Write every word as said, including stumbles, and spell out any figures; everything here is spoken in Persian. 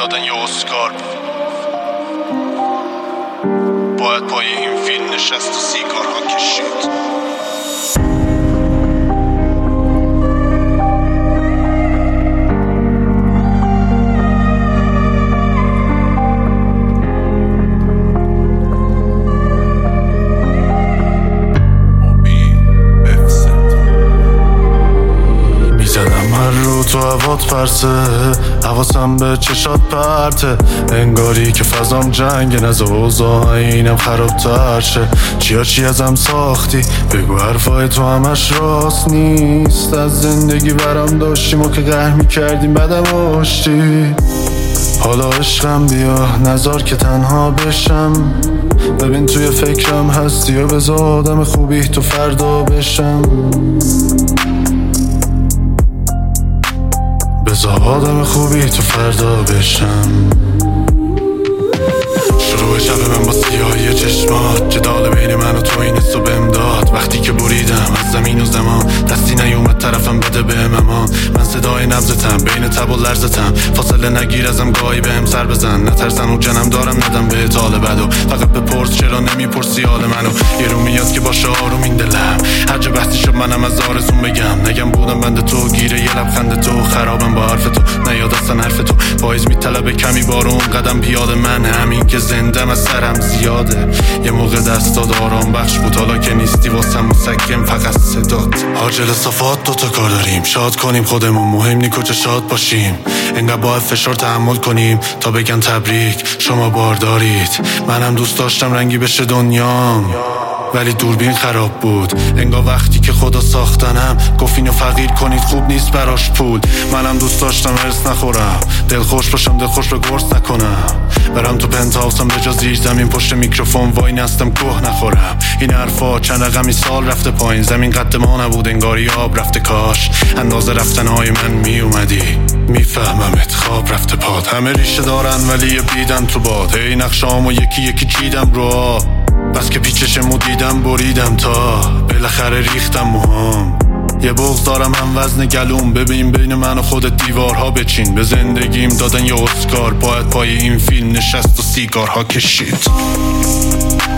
دادن یه اسکار باید پای این فیلم نشست و سیگارها کشید. تو هوات پرسه حواسم به چشات پرته انگاری که فضام جنگ نزه اوضاع اینم خرابتر شه چیا چی ازم ساختی بگو حرفای تو همش راست نیست از زندگی برام داشتیم و که قهر میکردیم بدم آشتی حالا عشقم بیا نذار که تنها بشم ببین توی فکرم هستی و بذار آدم خوبی تو فردا بشم بذار آدم خوبی تو فردا بشم شروع شب من با سیاهی چشمات جدال بین من و تو این حسو بهم داد وقتی که بریدم از زمین و زمان دستی نیومد طرفم بده بهم امان من صدای نبضتم بین تب و لرزتم فاصله نگیر ازم گاهی بهم سر بزن نترسن و جنم دارم ندم به حال بدو فقط بپرس چرا نمیپرسی حال منو یه رو میاد که باشه آروم این دلم هر جا بحثی شد منم از آرزون بگم نگم بودم بند تو گیره یه لبخند تو خرابم با حرف تو نیاد اصلا حرف تو پاییز میطلبه کمی بارون قدم پیاده من همین که زندم از سرم زیاده یه موقع دستات آرام بخش بود حالا که نیستی واسم مسکن فقط صدات عاجل صفات دوتا کار داریم شاد کنیم خودمون مهم نی کجا شاد باشیم انقدر باید فشار تحمل کنیم تا بگن تبریک شما باردارید منم دوست داشتم رنگی بشه دنیام ولی دوربین خراب بود انگار وقتی که خدا ساختنم گفت اینو فقیر کنید خوب نیست براش پول منم دوست داشتم هرس نخورم دل خوش باشم دل خوش به گرس نکنم برم تو پنت هاوسم به جا زیر زمین پشت میکروفون وای نستم گوه نخورم این حرفا چند رقمی سال رفته پایین زمین قد ما نبود انگاری آب رفته کاش اندازه رفتن های من میومدی میفهممت خواب رفته پاد همه ریشه دارن ولی یه بیدن تو باد هی نقشامو یکی یکی چیدم رو بس که پیچشمو دیدم بریدم تا بالاخره ریختم موهام یه بغض دارم هم وزن گلوم ببین بین من و خودت دیوارها بچین به زندگیم دادن یه اسکار باید پای این فیلم نشست و سیگارها کشید